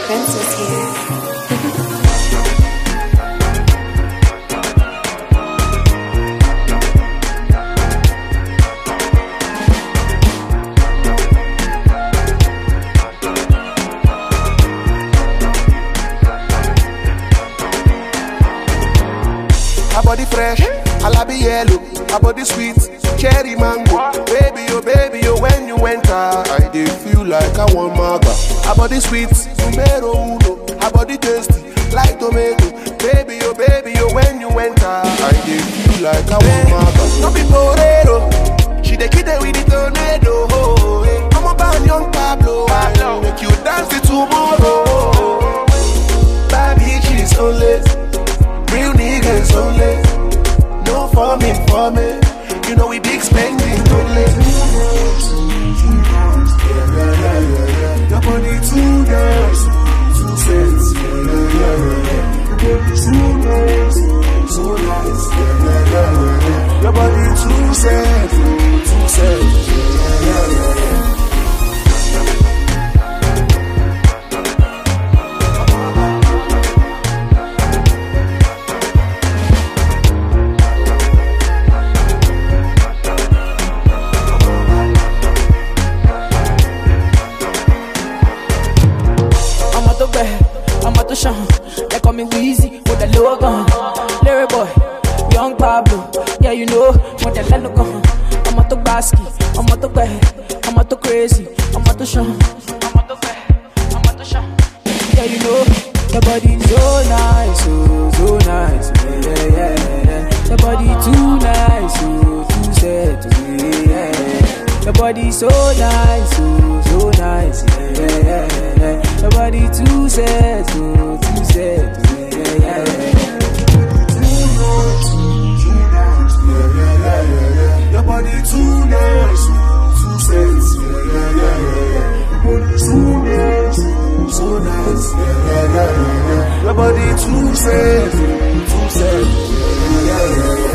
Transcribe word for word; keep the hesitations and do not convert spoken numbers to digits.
Princess here. Her body fresh, her lobby yellow, her body sweet, cherry mango. Baby, oh baby, oh when you enter, I dey feel like I want maga. Her body sweet, numero uno, her body tasty, like tomato. Baby, oh baby, oh when you enter, I dey feel like I want maga. No be torero, she dey kill it with the tornado. Oh, hey. I'm a bad young Pablo, Pablo. Make you dance it tomorrow. Baby, she's only. Real niggas only, no for me, for me. You know we big spending only. Your body too nice, too sexy. Too nice, so nice. Your body too sexy, too sexy. They call me Weezy with the low gun. Larry boy, young Pablo. Yeah, you know, want the land gun. I'm a to basky, I'm a to bad, I'm a to crazy, I'm a to show, I'm a to bad, I'm a to show. Yeah, you know, the body so nice, so, so nice. Yeah, yeah, yeah, yeah. The body too nice, so, too sad, yeah, yeah. The body so nice, so, so nice. Yeah, yeah, yeah, yeah. The body too sad, so, too sad, yeah, yeah, yeah, yeah. Your body too nice, too sexy, yeah, yeah, yeah, yeah. Your body too nice, so nice, yeah, yeah, yeah, yeah. Your body too sexy, too sexy, yeah, yeah, yeah, yeah.